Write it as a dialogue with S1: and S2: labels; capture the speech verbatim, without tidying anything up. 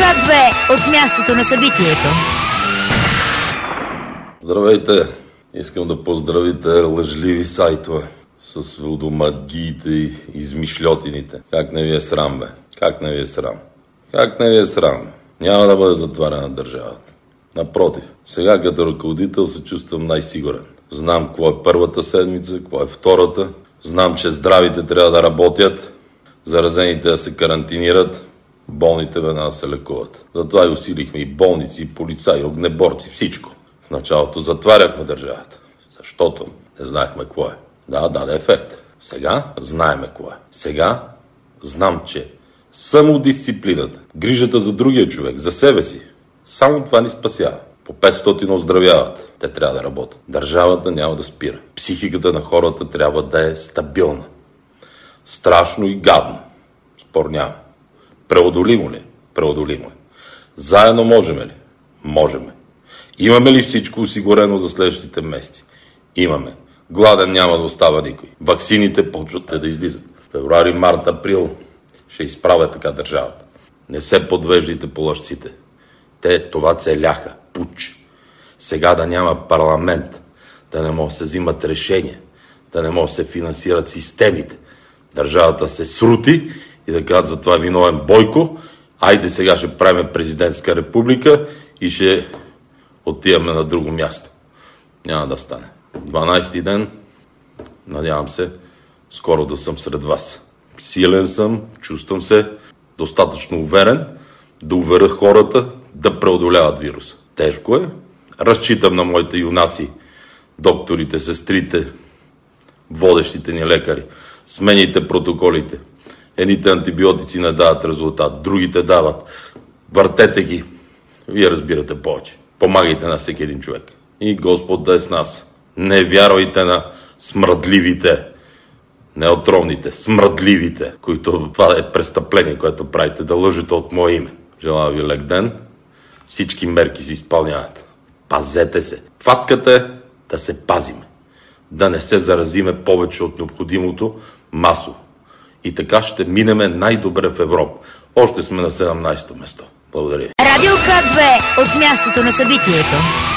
S1: К две от мястото на събитието.
S2: Здравейте! Искам да поздравите лъжливи сайтове с водомагиите и измишльотините. Как не ви е срам, бе? Как не ви е срам? Как не ви е срам? Няма да бъде затварена държавата. Напротив, сега като ръководител се чувствам най-сигурен. Знам какво е първата седмица, какво е втората. Знам, че здравите трябва да работят, заразените да се карантинират, болните веднага да се лекуват. Затова и усилихме и болници, и полицаи, и огнеборци, всичко. В началото затваряхме държавата, защото не знаехме какво е. Да, даде ефект. Сега знаеме какво е. Сега знам, че самодисциплината, грижата за другия човек, за себе си, само това ни спасява. По петстотин оздравяват. Те трябва да работят. Държавата няма да спира. Психиката на хората трябва да е стабилна. Страшно и гадно. Спор няма. Преодолимо ли? Преодолимо е. Заедно можем ли? Можеме. Имаме ли всичко осигурено за следващите месеци? Имаме. Гладен няма да остава никой. Ваксините почват да излизат. Февруари, март, април ще изправя така държавата. Не се подвеждайте по лъжците. Те това целяха. Пуч. Сега да няма парламент, да не може да се взимат решения, да не може да се финансират системите. Държавата се срути и да кажат за това виновен Бойко. Айде сега ще правим президентска република и ще отиваме на друго място. Няма да стане. дванайсети ден, надявам се, скоро да съм сред вас. Силен съм, чувствам се достатъчно уверен да уверя хората да преодоляват вируса. Тежко е. Разчитам на моите юнаци, докторите, сестрите, водещите ни лекари. Смените протоколите. Едните антибиотици не дават резултат, другите дават. Въртете ги. Вие разбирате повече. Помагайте на всеки един човек. И Господ да е с нас. Не вярвайте на смръдливите, неотровните, смръдливите, които това е престъпление, което правите, да лъжете от мое име. Желая ви лек ден. Всички мерки се изпълняват. Пазете се. Фатката е да се пазиме. Да не се заразиме повече от необходимото масово. И така ще минеме най-добре в Европа. Още сме на седемнайсето место. Благодаря.
S1: Радио К две от мястото на събитието.